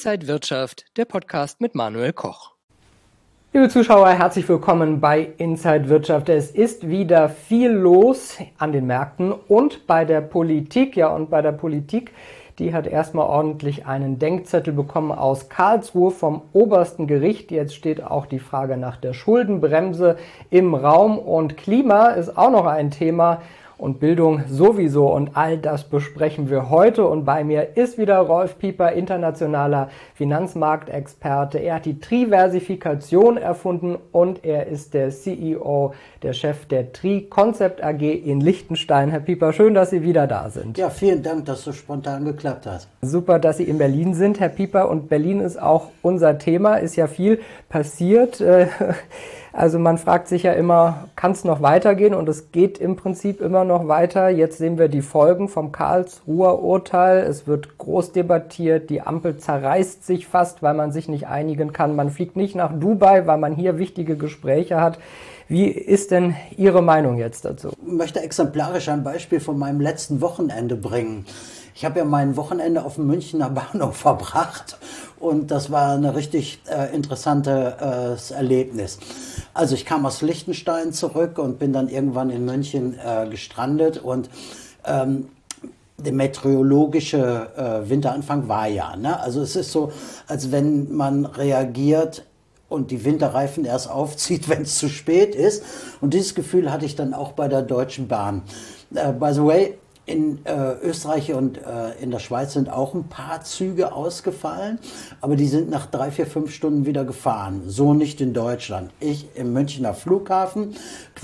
Inside Wirtschaft, der Podcast mit Manuel Koch. Liebe Zuschauer, herzlich willkommen bei Inside Wirtschaft. Es ist wieder viel los an den Märkten und bei der Politik. Ja, und bei der Politik, die hat erstmal ordentlich einen Denkzettel bekommen aus Karlsruhe vom obersten Gericht. Jetzt steht auch die Frage nach der Schuldenbremse im Raum und Klima ist auch noch ein Thema. Und Bildung sowieso, und all das besprechen wir heute. Und bei mir ist wieder Rolf Pieper, internationaler Finanzmarktexperte. Er hat die Triversifikation erfunden und er ist der CEO, der Chef der Tri Concept AG in Liechtenstein. Herr Pieper, schön, dass Sie wieder da sind. Ja, vielen Dank, dass so spontan geklappt hat. Super, dass Sie in Berlin sind, Herr Pieper. Und Berlin ist auch unser Thema, ist ja viel passiert. Also man fragt sich ja immer, kann es noch weitergehen? Und es geht im Prinzip immer noch weiter. Jetzt sehen wir die Folgen vom Karlsruher Urteil. Es wird groß debattiert. Die Ampel zerreißt sich fast, weil man sich nicht einigen kann. Man fliegt nicht nach Dubai, weil man hier wichtige Gespräche hat. Wie ist denn Ihre Meinung jetzt dazu? Ich möchte exemplarisch ein Beispiel von meinem letzten Wochenende bringen. Ich habe ja mein Wochenende auf dem Münchner Bahnhof verbracht und das war ein richtig interessantes Erlebnis. Also ich kam aus Liechtenstein zurück und bin dann irgendwann in München gestrandet und der meteorologische Winteranfang war ja, ne? Also es ist so, als wenn man reagiert und die Winterreifen erst aufzieht, wenn es zu spät ist. Und dieses Gefühl hatte ich dann auch bei der Deutschen Bahn. By the way, in Österreich und in der Schweiz sind auch ein paar Züge ausgefallen, aber die sind nach 3, 4, 5 Stunden wieder gefahren. So nicht in Deutschland. Ich im Münchner Flughafen,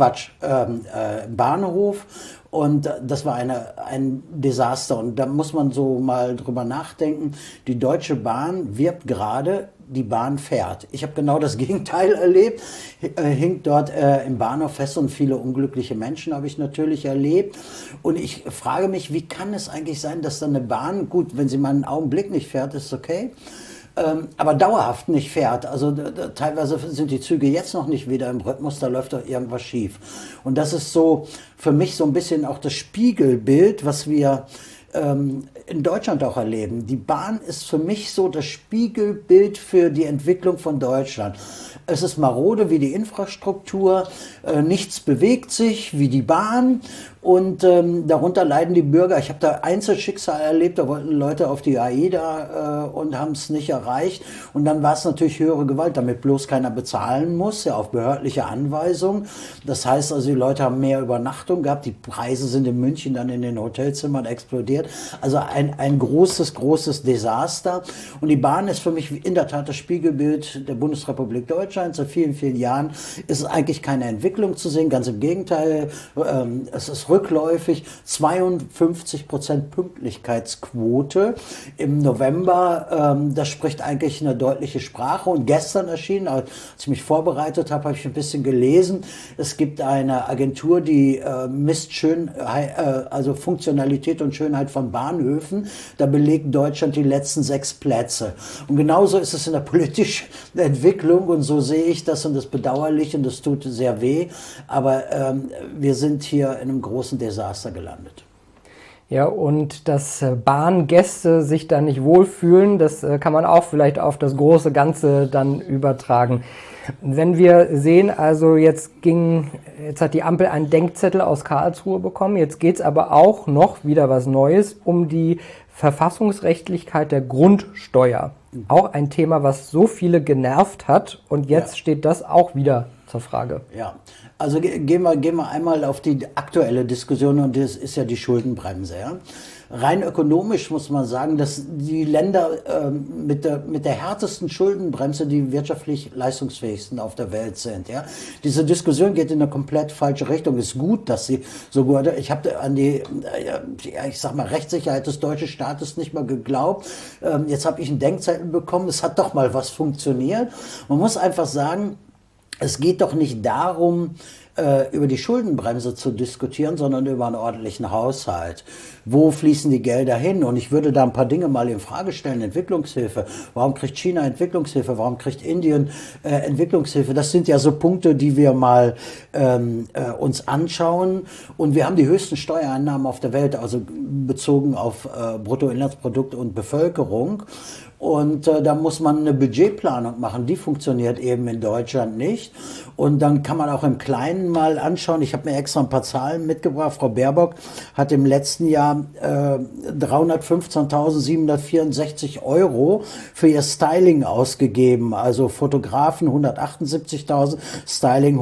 Bahnhof, und das war ein Desaster. Und da muss man so mal drüber nachdenken. Die Deutsche Bahn wirbt gerade, die Bahn fährt. Ich habe genau das Gegenteil erlebt, hing dort im Bahnhof fest und viele unglückliche Menschen habe ich natürlich erlebt. Und ich frage mich, wie kann es eigentlich sein, dass dann eine Bahn, gut, wenn sie mal einen Augenblick nicht fährt, ist okay, aber dauerhaft nicht fährt. Also teilweise sind die Züge jetzt noch nicht wieder im Rhythmus, da läuft doch irgendwas schief. Und das ist so für mich so ein bisschen auch das Spiegelbild, was wir in Deutschland auch erleben. Die Bahn ist für mich so das Spiegelbild für die Entwicklung von Deutschland. Es ist marode wie die Infrastruktur, nichts bewegt sich wie die Bahn und darunter leiden die Bürger. Ich habe da Einzelschicksale erlebt, da wollten Leute auf die AIDA und haben es nicht erreicht. Und dann war es natürlich höhere Gewalt, damit bloß keiner bezahlen muss, ja auf behördliche Anweisung. Das heißt also, die Leute haben mehr Übernachtung gehabt, die Preise sind in München dann in den Hotelzimmern explodiert. Also ein großes Desaster. Und die Bahn ist für mich in der Tat das Spiegelbild der Bundesrepublik Deutschland. Seit vielen, vielen Jahren ist eigentlich keine Entwicklung zu sehen, ganz im Gegenteil, es ist rückläufig, 52% Pünktlichkeitsquote im November, das spricht eigentlich eine deutliche Sprache. Und gestern erschienen, als ich mich vorbereitet habe, habe ich ein bisschen gelesen, es gibt eine Agentur, die misst also Funktionalität und Schönheit von Bahnhöfen, da belegt Deutschland die letzten 6 Plätze. Und genauso ist es in der politischen Entwicklung und so sehe ich das und das bedauerlich und das tut sehr weh, aber wir sind hier in einem großen Desaster gelandet. Ja, und dass Bahngäste sich da nicht wohlfühlen, das kann man auch vielleicht auf das große Ganze dann übertragen. Wenn wir sehen, also jetzt hat die Ampel einen Denkzettel aus Karlsruhe bekommen, jetzt geht es aber auch noch wieder was Neues um die Verfassungsrechtlichkeit der Grundsteuer. Auch ein Thema, was so viele genervt hat und jetzt steht das auch wieder zur Frage. Ja, also gehen wir einmal auf die aktuelle Diskussion und das ist ja die Schuldenbremse. Ja? Rein ökonomisch muss man sagen, dass die Länder mit der härtesten Schuldenbremse die wirtschaftlich leistungsfähigsten auf der Welt sind. Ja? Diese Diskussion geht in eine komplett falsche Richtung. Es ist gut, dass sie so gut. Ich habe an die, ich sag mal, Rechtssicherheit des deutschen Staates nicht mal geglaubt. Jetzt habe ich einen Denkzettel bekommen. Es hat doch mal was funktioniert. Man muss einfach sagen, es geht doch nicht darum, über die Schuldenbremse zu diskutieren, sondern über einen ordentlichen Haushalt. Wo fließen die Gelder hin? Und ich würde da ein paar Dinge mal in Frage stellen. Entwicklungshilfe. Warum kriegt China Entwicklungshilfe? Warum kriegt Indien Entwicklungshilfe? Das sind ja so Punkte, die wir mal uns anschauen. Und wir haben die höchsten Steuereinnahmen auf der Welt, also bezogen auf Bruttoinlandsprodukt und Bevölkerung. Und da muss man eine Budgetplanung machen. Die funktioniert eben in Deutschland nicht. Und dann kann man auch im Kleinen mal anschauen. Ich habe mir extra ein paar Zahlen mitgebracht. Frau Baerbock hat im letzten Jahr 315.764 € für ihr Styling ausgegeben. Also Fotografen 178.000, Styling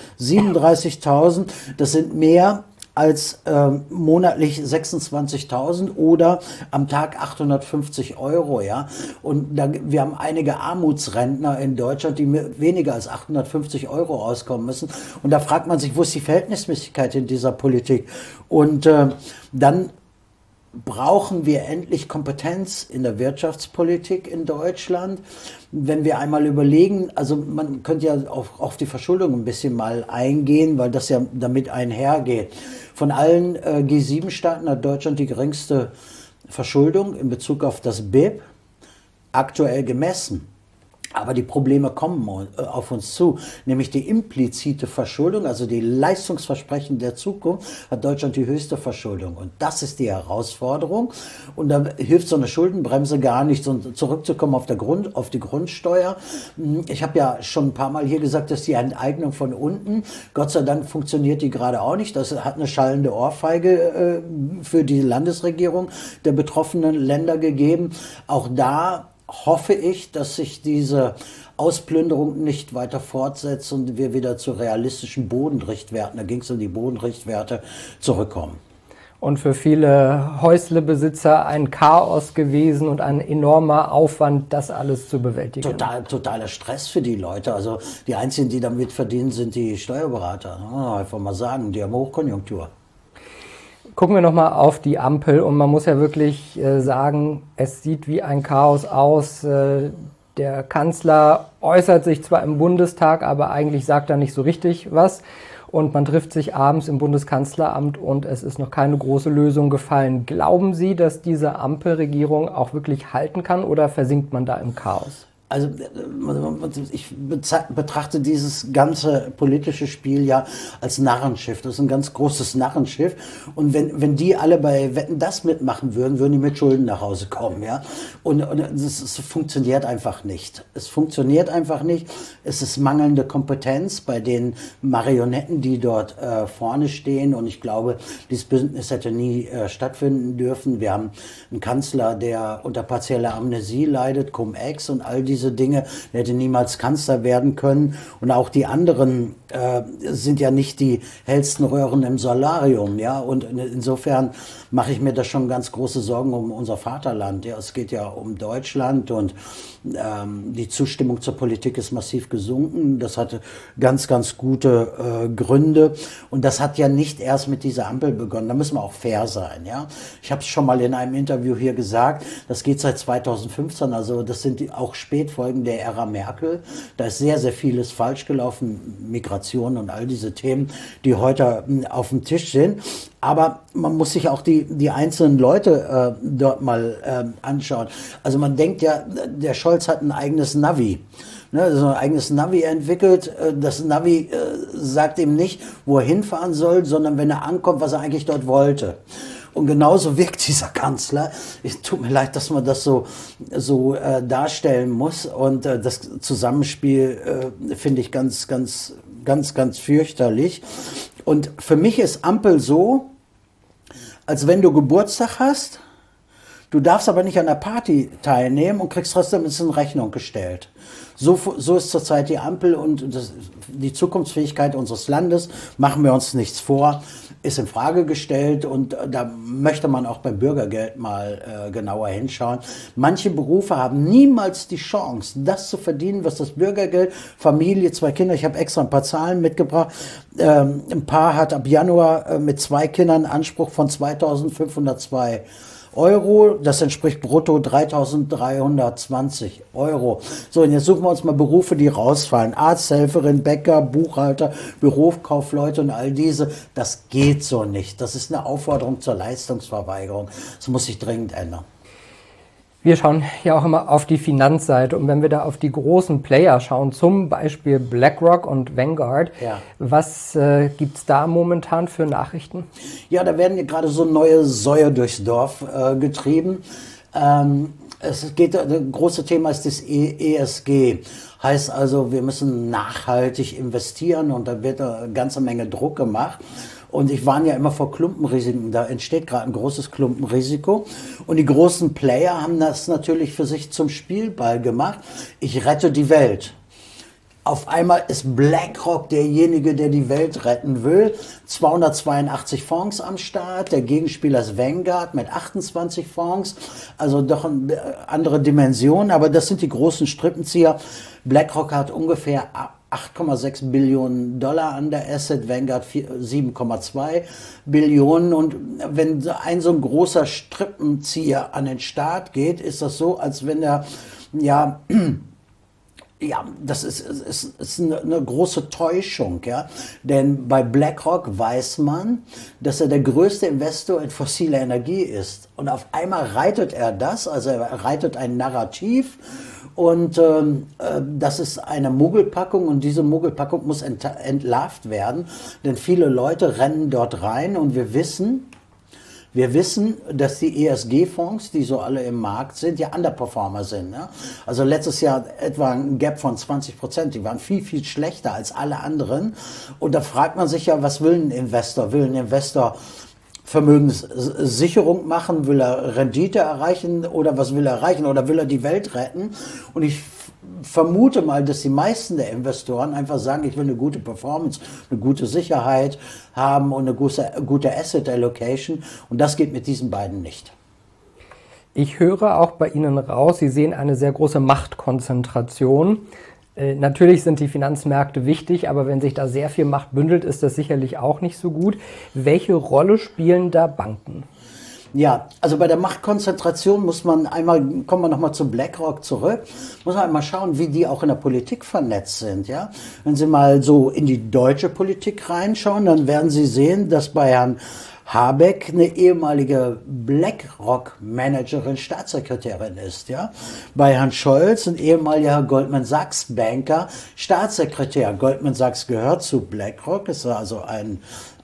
137.000. Das sind mehr als monatlich 26.000 oder am Tag 850 €, ja. Und wir haben einige Armutsrentner in Deutschland, die weniger als 850 € auskommen müssen. Und da fragt man sich, wo ist die Verhältnismäßigkeit in dieser Politik? Und dann brauchen wir endlich Kompetenz in der Wirtschaftspolitik in Deutschland. Wenn wir einmal überlegen, also man könnte ja auf die Verschuldung ein bisschen mal eingehen, weil das ja damit einhergeht. Von allen G7-Staaten hat Deutschland die geringste Verschuldung in Bezug auf das BIP, aktuell gemessen. Aber die Probleme kommen auf uns zu, nämlich die implizite Verschuldung, also die Leistungsversprechen der Zukunft, hat Deutschland die höchste Verschuldung. Und das ist die Herausforderung. Und da hilft so eine Schuldenbremse gar nicht. Und zurückzukommen auf die Grundsteuer. Ich habe ja schon ein paar Mal hier gesagt, dass die Enteignung von unten, Gott sei Dank funktioniert die gerade auch nicht. Das hat eine schallende Ohrfeige für die Landesregierung der betroffenen Länder gegeben. Auch da hoffe ich, dass sich diese Ausplünderung nicht weiter fortsetzt und wir wieder zu realistischen Bodenrichtwerten, da ging es um die Bodenrichtwerte, zurückkommen. Und für viele Häuslebesitzer ein Chaos gewesen und ein enormer Aufwand, das alles zu bewältigen. Totaler Stress für die Leute. Also die einzigen, die damit verdienen, sind die Steuerberater. Einfach mal sagen, die haben Hochkonjunktur. Gucken wir nochmal auf die Ampel und man muss ja wirklich sagen, es sieht wie ein Chaos aus. Der Kanzler äußert sich zwar im Bundestag, aber eigentlich sagt er nicht so richtig was. Und man trifft sich abends im Bundeskanzleramt und es ist noch keine große Lösung gefallen. Glauben Sie, dass diese Ampelregierung auch wirklich halten kann oder versinkt man da im Chaos? Also ich betrachte dieses ganze politische Spiel ja als Narrenschiff. Das ist ein ganz großes Narrenschiff. Und wenn die alle bei Wetten, das mitmachen würden, würden die mit Schulden nach Hause kommen. Ja? Und es funktioniert einfach nicht. Es funktioniert einfach nicht. Es ist mangelnde Kompetenz bei den Marionetten, die dort vorne stehen. Und ich glaube, dieses Bündnis hätte nie stattfinden dürfen. Wir haben einen Kanzler, der unter partieller Amnesie leidet, Cum-Ex und all diese Dinge, der hätte niemals Kanzler werden können. Und auch die anderen sind ja nicht die hellsten Röhren im Solarium, ja. Und insofern mache ich mir da schon ganz große Sorgen um unser Vaterland. Ja, es geht ja um Deutschland und die Zustimmung zur Politik ist massiv gesunken. Das hatte ganz, ganz gute Gründe. Und das hat ja nicht erst mit dieser Ampel begonnen. Da müssen wir auch fair sein, ja. Ich habe es schon mal in einem Interview hier gesagt, das geht seit 2015, also das sind auch Spätfolgen der Ära Merkel. Da ist sehr, sehr vieles falsch gelaufen, Migration und all diese Themen, die heute auf dem Tisch sind. Aber man muss sich auch die einzelnen Leute dort mal anschauen. Also man denkt ja, der Scholz hat ein eigenes Navi. Ne, so ein eigenes Navi entwickelt. Das Navi sagt ihm nicht, wo er hinfahren soll, sondern wenn er ankommt, was er eigentlich dort wollte. Und genauso wirkt dieser Kanzler. Es tut mir leid, dass man das so darstellen muss. Und das Zusammenspiel finde ich ganz, ganz, ganz, ganz fürchterlich. Und für mich ist Ampel so, als wenn du Geburtstag hast, du darfst aber nicht an der Party teilnehmen und kriegst trotzdem in Rechnung gestellt. So ist zurzeit die Ampel und die Zukunftsfähigkeit unseres Landes, machen wir uns nichts vor, ist in Frage gestellt und da möchte man auch beim Bürgergeld mal genauer hinschauen. Manche Berufe haben niemals die Chance, das zu verdienen, was das Bürgergeld, Familie, 2 Kinder, ich habe extra ein paar Zahlen mitgebracht, ein Paar hat ab Januar mit 2 Kindern Anspruch von 2.502 €, das entspricht brutto 3.320 €. So, und jetzt suchen wir uns mal Berufe, die rausfallen. Arzthelferin, Bäcker, Buchhalter, Bürokaufleute und all diese. Das geht so nicht. Das ist eine Aufforderung zur Leistungsverweigerung. Das muss sich dringend ändern. Wir schauen ja auch immer auf die Finanzseite und wenn wir da auf die großen Player schauen, zum Beispiel BlackRock und Vanguard, ja. Was gibt es da momentan für Nachrichten? Ja, da werden ja gerade so neue Säue durchs Dorf getrieben. Das große Thema ist das ESG. Heißt also, wir müssen nachhaltig investieren und da wird eine ganze Menge Druck gemacht. Und ich warne ja immer vor Klumpenrisiken. Da entsteht gerade ein großes Klumpenrisiko. Und die großen Player haben das natürlich für sich zum Spielball gemacht. Ich rette die Welt. Auf einmal ist BlackRock derjenige, der die Welt retten will. 282 Fonds am Start. Der Gegenspieler ist Vanguard mit 28 Fonds. Also doch eine andere Dimension. Aber das sind die großen Strippenzieher. BlackRock hat ungefähr 8,6 Billionen Dollar an der Asset, Vanguard 7,2 Billionen. Und wenn so ein großer Strippenzieher an den Start geht, ist das so, als wenn er, ja, das ist eine große Täuschung, ja. Denn bei BlackRock weiß man, dass er der größte Investor in fossile Energie ist. Und auf einmal reitet er das, also er reitet ein Narrativ. Und das ist eine Mogelpackung und diese Mogelpackung muss entlarvt werden, denn viele Leute rennen dort rein und wir wissen, dass die ESG-Fonds, die so alle im Markt sind, ja Underperformer sind. Ne? Also letztes Jahr etwa ein Gap von 20%, die waren viel, viel schlechter als alle anderen. Und da fragt man sich ja, was will ein Investor? Will ein Investor Vermögenssicherung machen? Will er Rendite erreichen oder was will er erreichen? Oder will er die Welt retten? Und ich vermute mal, dass die meisten der Investoren einfach sagen, ich will eine gute Performance, eine gute Sicherheit haben und eine gute Asset Allocation. Und das geht mit diesen beiden nicht. Ich höre auch bei Ihnen raus, Sie sehen eine sehr große Machtkonzentration. Natürlich sind die Finanzmärkte wichtig, aber wenn sich da sehr viel Macht bündelt, ist das sicherlich auch nicht so gut. Welche Rolle spielen da Banken? Ja, also bei der Machtkonzentration kommen wir nochmal zu BlackRock zurück, muss man einmal schauen, wie die auch in der Politik vernetzt sind, ja. Wenn Sie mal so in die deutsche Politik reinschauen, dann werden Sie sehen, dass bei Herrn Habeck eine ehemalige BlackRock-Managerin Staatssekretärin ist, ja. Bei Herrn Scholz ein ehemaliger Goldman Sachs-Banker Staatssekretär. Goldman Sachs gehört zu BlackRock, ist also ein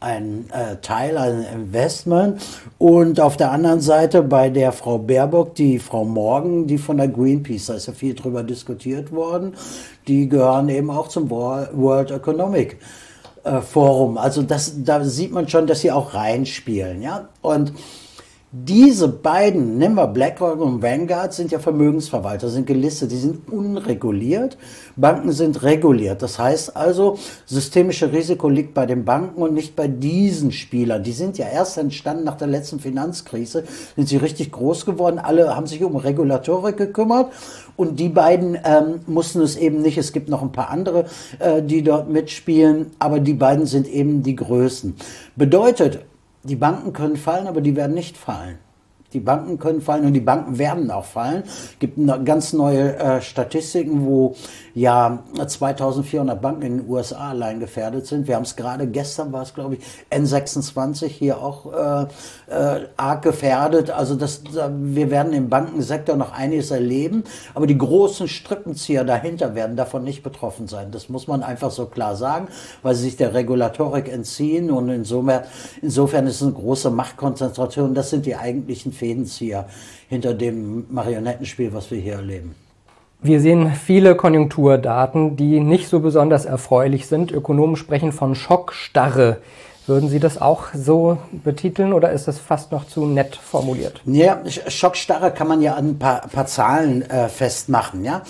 Teil, ein Investment. Und auf der anderen Seite bei der Frau Baerbock, die Frau Morgan, die von der Greenpeace, da ist ja viel drüber diskutiert worden, die gehören eben auch zum World Economic Forum. Also da sieht man schon, dass sie auch reinspielen, ja. Und diese beiden, nehmen wir BlackRock und Vanguard, sind ja Vermögensverwalter, sind gelistet, die sind unreguliert, Banken sind reguliert. Das heißt also, systemische Risiko liegt bei den Banken und nicht bei diesen Spielern. Die sind ja erst entstanden nach der letzten Finanzkrise, sind sie richtig groß geworden, alle haben sich um Regulatorik gekümmert und die beiden mussten es eben nicht. Es gibt noch ein paar andere, die dort mitspielen, aber die beiden sind eben die Größten. Bedeutet, die Banken können fallen, aber die werden nicht fallen. Die Banken können fallen und die Banken werden auch fallen. Es gibt ganz neue Statistiken, wo ja 2400 Banken in den USA allein gefährdet sind. Wir haben es gerade, gestern war es glaube ich, N26 hier auch arg gefährdet. Also wir werden im Bankensektor noch einiges erleben, aber die großen Strippenzieher dahinter werden davon nicht betroffen sein. Das muss man einfach so klar sagen, weil sie sich der Regulatorik entziehen und insofern ist es eine große Machtkonzentration. Das sind die eigentlichen Fädenzieher hinter dem Marionettenspiel, was wir hier erleben. Wir sehen viele Konjunkturdaten, die nicht so besonders erfreulich sind. Ökonomen sprechen von Schockstarre. Würden Sie das auch so betiteln oder ist das fast noch zu nett formuliert? Ja, Schockstarre kann man ja an ein paar Zahlen festmachen, ja.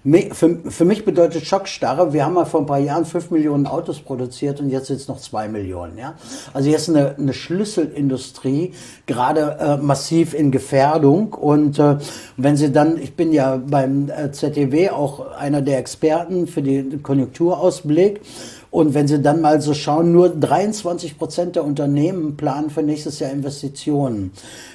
Für mich bedeutet Schockstarre, wir haben mal vor ein paar Jahren 5 Millionen Autos produziert und jetzt sind es noch 2 Millionen. Ja? Also jetzt eine Schlüsselindustrie, gerade massiv in Gefährdung. Und wenn Sie dann, ich bin ja beim ZDW auch einer der Experten für den Konjunkturausblick, und wenn Sie dann mal so schauen, nur 23% der Unternehmen planen für nächstes Jahr Investitionen.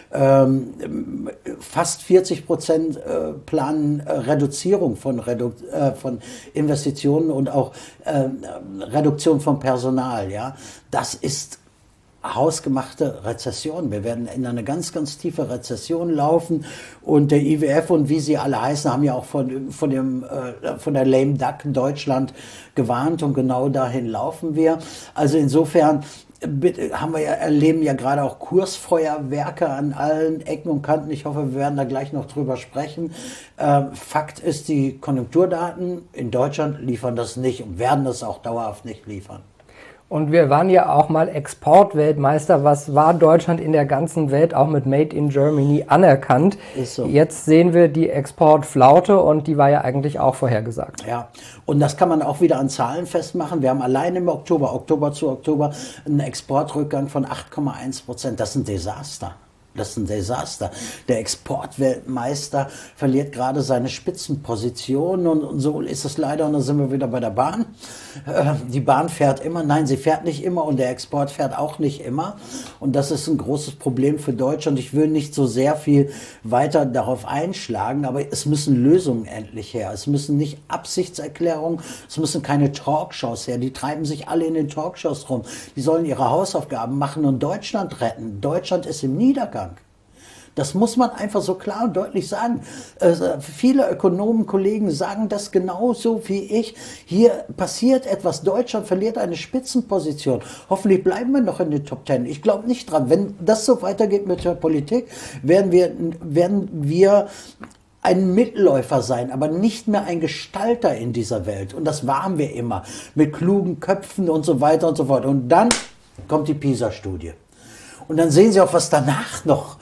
Fast 40% planen Reduzierung von Investitionen und auch Reduktion von Personal. Ja, das ist hausgemachte Rezession. Wir werden in eine ganz, ganz tiefe Rezession laufen und der IWF und wie sie alle heißen, haben ja auch von der Lame Duck Deutschland gewarnt und genau dahin laufen wir. Also insofern erleben ja gerade auch Kursfeuerwerke an allen Ecken und Kanten. Ich hoffe, wir werden da gleich noch drüber sprechen. Fakt ist, die Konjunkturdaten in Deutschland liefern das nicht und werden das auch dauerhaft nicht liefern. Und wir waren ja auch mal Exportweltmeister. Was war Deutschland in der ganzen Welt auch mit Made in Germany anerkannt? Ist so. Jetzt sehen wir die Exportflaute und die war ja eigentlich auch vorhergesagt. Ja, und das kann man auch wieder an Zahlen festmachen. Wir haben allein im Oktober zu Oktober, einen Exportrückgang von 8,1%. Das ist ein Desaster. Das ist ein Desaster. Der Exportweltmeister verliert gerade seine Spitzenposition und so ist es leider. Und dann sind wir wieder bei der Bahn. Die Bahn fährt immer. Nein, sie fährt nicht immer und der Export fährt auch nicht immer. Und das ist ein großes Problem für Deutschland. Ich will nicht so sehr viel weiter darauf einschlagen, aber es müssen Lösungen endlich her. Es müssen nicht Absichtserklärungen, es müssen keine Talkshows her. Die treiben sich alle in den Talkshows rum. Die sollen ihre Hausaufgaben machen und Deutschland retten. Deutschland ist im Niedergang. Das muss man einfach so klar und deutlich sagen. Viele Ökonomen, Kollegen sagen das genauso wie ich. Hier passiert etwas. Deutschland verliert eine Spitzenposition. Hoffentlich bleiben wir noch in den Top 10. Ich glaube nicht dran. Wenn das so weitergeht mit der Politik, werden wir ein Mitläufer sein, aber nicht mehr ein Gestalter in dieser Welt. Und das waren wir immer. Mit klugen Köpfen und so weiter und so fort. Und dann kommt die PISA-Studie. Und dann sehen Sie auch, was danach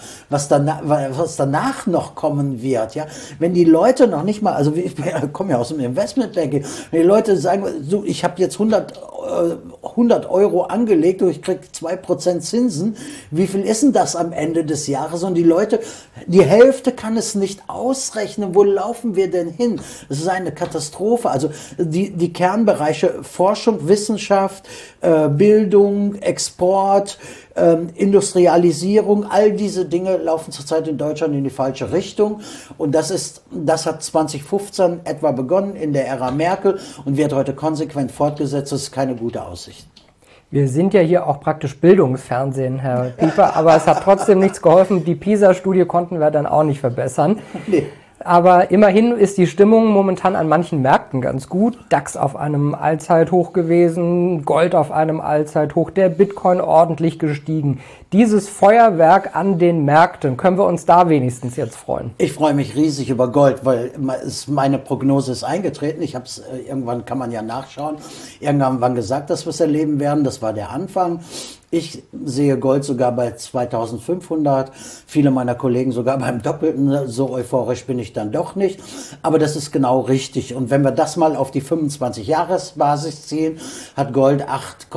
noch kommen wird. Ja? Wenn die Leute noch nicht mal, also ich komme ja aus dem Investmentbanking, wenn die Leute sagen, so, ich habe jetzt 100 Euro angelegt und ich kriege 2% Zinsen, wie viel ist denn das am Ende des Jahres? Und die Leute, die Hälfte kann es nicht ausrechnen. Wo laufen wir denn hin? Es ist eine Katastrophe. Also die Kernbereiche Forschung, Wissenschaft, Bildung, Export, Industrialisierung, all diese Dinge laufen zurzeit in Deutschland in die falsche Richtung. Und das hat 2015 etwa begonnen in der Ära Merkel und wird heute konsequent fortgesetzt. Das ist keine gute Aussicht. Wir sind ja hier auch praktisch Bildungsfernsehen, Herr Pieper, aber es hat trotzdem nichts geholfen. Die PISA-Studie konnten wir dann auch nicht verbessern. Nee. Aber immerhin ist die Stimmung momentan an manchen Märkten ganz gut. DAX auf einem Allzeithoch gewesen, Gold auf einem Allzeithoch, der Bitcoin ordentlich gestiegen. Dieses Feuerwerk an den Märkten, können wir uns da wenigstens jetzt freuen? Ich freue mich riesig über Gold, weil meine Prognose ist eingetreten. Ich habe es, irgendwann kann man ja nachschauen, irgendwann gesagt, dass wir es erleben werden. Das war der Anfang. Ich sehe Gold sogar bei 2500, viele meiner Kollegen sogar beim Doppelten, so euphorisch bin ich dann doch nicht, aber das ist genau richtig. Und wenn wir das mal auf die 25-Jahres-Basis ziehen, hat Gold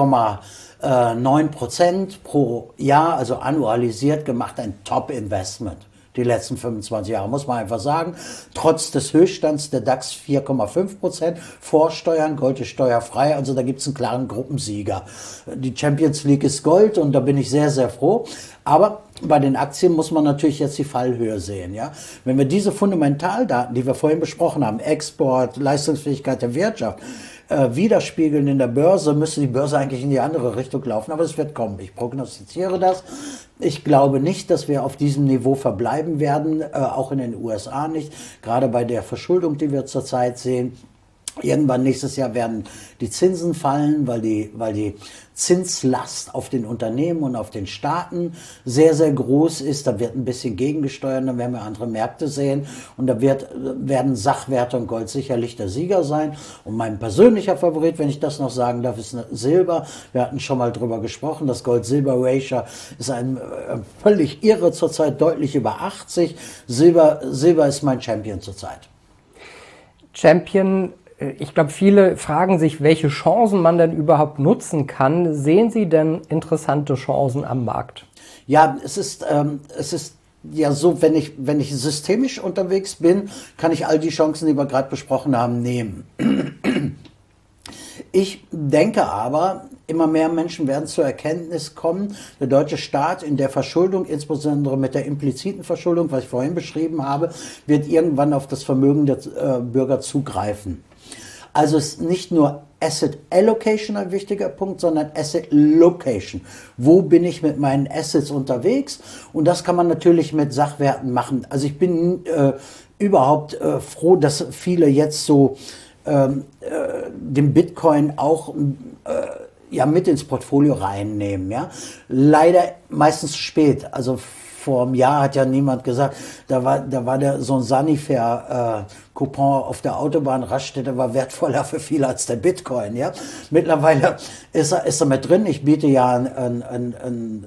8,9% pro Jahr, also annualisiert gemacht, ein Top-Investment. Die letzten 25 Jahre, muss man einfach sagen. Trotz des Höchststands der DAX 4,5%, Vorsteuern, Gold ist steuerfrei, also da gibt es einen klaren Gruppensieger. Die Champions League ist Gold und da bin ich sehr, sehr froh. Aber bei den Aktien muss man natürlich jetzt die Fallhöhe sehen. Ja? Wenn wir diese Fundamentaldaten, die wir vorhin besprochen haben, Export, Leistungsfähigkeit der Wirtschaft, widerspiegeln in der Börse, müsste die Börse eigentlich in die andere Richtung laufen, aber es wird kommen. Ich prognostiziere das. Ich glaube nicht, dass wir auf diesem Niveau verbleiben werden, auch in den USA nicht, gerade bei der Verschuldung, die wir zurzeit sehen. Irgendwann nächstes Jahr werden die Zinsen fallen, weil die Zinslast auf den Unternehmen und auf den Staaten sehr, sehr groß ist. Da wird ein bisschen gegengesteuert, dann werden wir andere Märkte sehen. Und da werden Sachwerte und Gold sicherlich der Sieger sein. Und mein persönlicher Favorit, wenn ich das noch sagen darf, ist Silber. Wir hatten schon mal drüber gesprochen. Das Gold-Silber-Ratio ist ein völlig irre zurzeit, deutlich über 80. Silber ist mein Champion zurzeit. Champion. Ich glaube, viele fragen sich, welche Chancen man denn überhaupt nutzen kann. Sehen Sie denn interessante Chancen am Markt? Ja, es ist ja so, wenn ich systemisch unterwegs bin, kann ich all die Chancen, die wir gerade besprochen haben, nehmen. Ich denke aber, immer mehr Menschen werden zur Erkenntnis kommen, der deutsche Staat in der Verschuldung, insbesondere mit der impliziten Verschuldung, was ich vorhin beschrieben habe, wird irgendwann auf das Vermögen der Bürger zugreifen. Also ist nicht nur Asset Allocation ein wichtiger Punkt, sondern Asset Location. Wo bin ich mit meinen Assets unterwegs? Und das kann man natürlich mit Sachwerten machen. Also ich bin überhaupt froh, dass viele jetzt so dem Bitcoin auch ja mit ins Portfolio reinnehmen. Ja? Leider meistens zu spät. Also vor einem Jahr hat ja niemand gesagt, da war so ein Sanifair-Coupon auf der Autobahnraststätte war wertvoller für viele als der Bitcoin. Ja? Mittlerweile ist er mit drin. Ich biete ja ein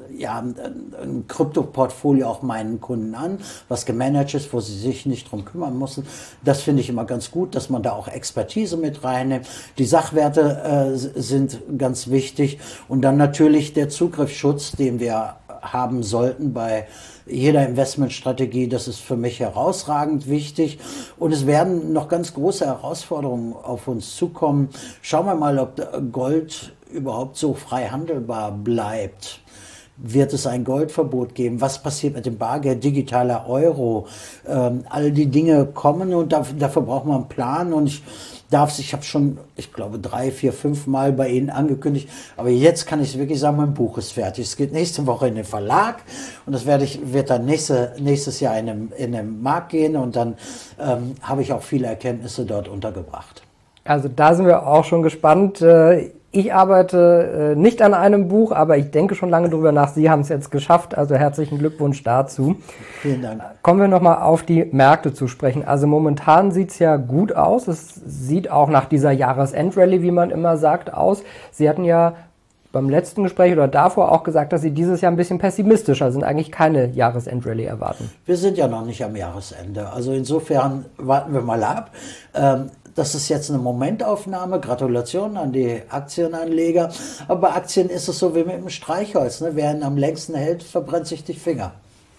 Krypto-Portfolio auch meinen Kunden an, was gemanagt ist, wo sie sich nicht drum kümmern müssen. Das finde ich immer ganz gut, dass man da auch Expertise mit reinnimmt. Die Sachwerte sind ganz wichtig und dann natürlich der Zugriffsschutz, den wir haben sollten bei jeder Investmentstrategie. Das ist für mich herausragend wichtig. Und es werden noch ganz große Herausforderungen auf uns zukommen. Schauen wir mal, ob Gold überhaupt so frei handelbar bleibt. Wird es ein Goldverbot geben? Was passiert mit dem Bargeld, digitaler Euro? All die Dinge kommen und dafür braucht man einen Plan. Und ich habe schon, ich glaube, 3, 4, 5 Mal bei Ihnen angekündigt, aber jetzt kann ich wirklich sagen, mein Buch ist fertig. Es geht nächste Woche in den Verlag und das wird dann nächstes Jahr in den Markt gehen und dann habe ich auch viele Erkenntnisse dort untergebracht. Also da sind wir auch schon gespannt. Ich arbeite nicht an einem Buch, aber ich denke schon lange drüber nach. Sie haben es jetzt geschafft, also herzlichen Glückwunsch dazu. Vielen Dank. Kommen wir nochmal auf die Märkte zu sprechen. Also momentan sieht es ja gut aus. Es sieht auch nach dieser Jahresendrallye, wie man immer sagt, aus. Sie hatten ja beim letzten Gespräch oder davor auch gesagt, dass Sie dieses Jahr ein bisschen pessimistischer sind, eigentlich keine Jahresendrallye erwarten. Wir sind ja noch nicht am Jahresende. Also insofern warten wir mal ab. Das ist jetzt eine Momentaufnahme. Gratulation an die Aktienanleger. Aber bei Aktien ist es so wie mit dem Streichholz. Ne? Wer ihn am längsten hält, verbrennt sich die Finger.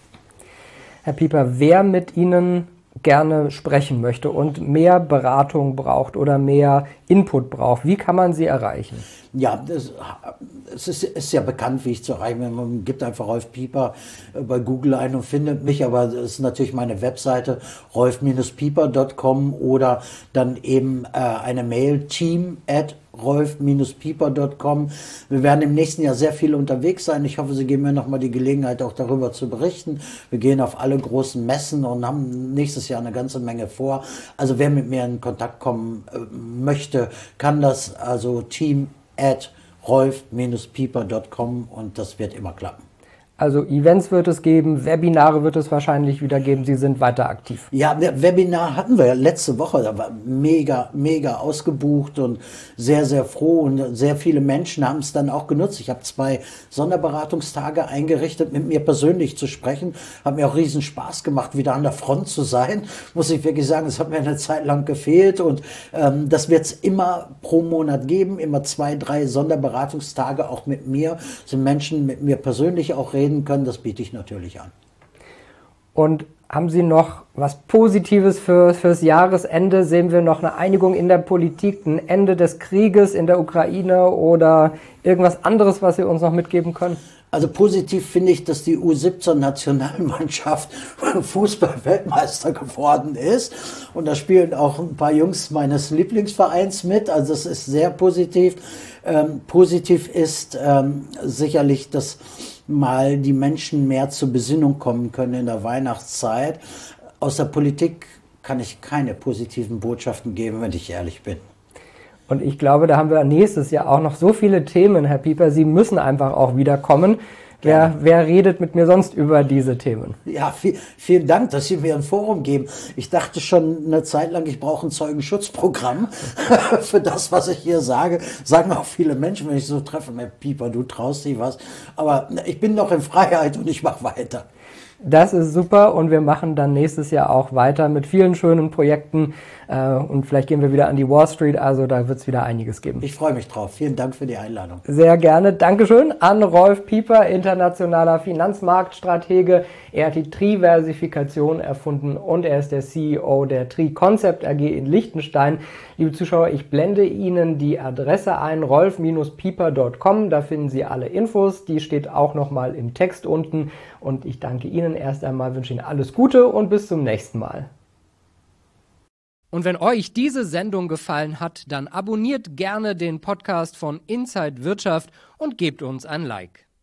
Herr Pieper, wer mit Ihnen gerne sprechen möchte und mehr Beratung braucht oder mehr Input braucht, wie kann man Sie erreichen? Ja, es ist ja bekannt, wie ich zu erreichen bin. Man gibt einfach Rolf Pieper bei Google ein und findet mich, aber das ist natürlich meine Webseite rolf-pieper.com oder dann eben eine Mail team@rolf-pieper.com. Wir werden im nächsten Jahr sehr viel unterwegs sein. Ich hoffe, Sie geben mir nochmal die Gelegenheit, auch darüber zu berichten. Wir gehen auf alle großen Messen und haben nächstes Jahr eine ganze Menge vor. Also wer mit mir in Kontakt kommen möchte, kann das. Also team@rolf-pieper.com und das wird immer klappen. Also Events wird es geben, Webinare wird es wahrscheinlich wieder geben, Sie sind weiter aktiv. Ja, Webinar hatten wir ja letzte Woche, da war mega ausgebucht und sehr, sehr froh und sehr viele Menschen haben es dann auch genutzt. Ich habe 2 Sonderberatungstage eingerichtet, mit mir persönlich zu sprechen. Hat mir auch riesen Spaß gemacht, wieder an der Front zu sein, muss ich wirklich sagen. Es hat mir eine Zeit lang gefehlt und das wird es immer pro Monat geben, immer 2, 3 Sonderberatungstage auch mit mir, sind Menschen mit mir persönlich auch reden können, das biete ich natürlich an. Und haben Sie noch was Positives fürs Jahresende? Sehen wir noch eine Einigung in der Politik, ein Ende des Krieges in der Ukraine oder irgendwas anderes, was Sie uns noch mitgeben können? Also positiv finde ich, dass die U17-Nationalmannschaft Fußball-Weltmeister geworden ist. Und da spielen auch ein paar Jungs meines Lieblingsvereins mit. Also das ist sehr positiv. Positiv ist sicherlich, dass mal die Menschen mehr zur Besinnung kommen können in der Weihnachtszeit. Aus der Politik kann ich keine positiven Botschaften geben, wenn ich ehrlich bin. Und ich glaube, da haben wir nächstes Jahr auch noch so viele Themen, Herr Pieper. Sie müssen einfach auch wiederkommen. Wer redet mit mir sonst über diese Themen? Ja, vielen Dank, dass Sie mir ein Forum geben. Ich dachte schon eine Zeit lang, ich brauche ein Zeugenschutzprogramm für das, was ich hier sage. Sagen auch viele Menschen, wenn ich so treffe, Herr Pieper, du traust dich was. Aber ich bin noch in Freiheit und ich mache weiter. Das ist super und wir machen dann nächstes Jahr auch weiter mit vielen schönen Projekten und vielleicht gehen wir wieder an die Wall Street, also da wird es wieder einiges geben. Ich freue mich drauf. Vielen Dank für die Einladung. Sehr gerne. Dankeschön an Rolf Pieper, internationaler Finanzmarktstratege. Er hat die Triversifikation erfunden und er ist der CEO der Tri Concept AG in Liechtenstein. Liebe Zuschauer, ich blende Ihnen die Adresse ein, rolf-pieper.com. Da finden Sie alle Infos. Die steht auch nochmal im Text unten. Und ich danke Ihnen erst einmal, wünsche Ihnen alles Gute und bis zum nächsten Mal. Und wenn euch diese Sendung gefallen hat, dann abonniert gerne den Podcast von Inside Wirtschaft und gebt uns ein Like.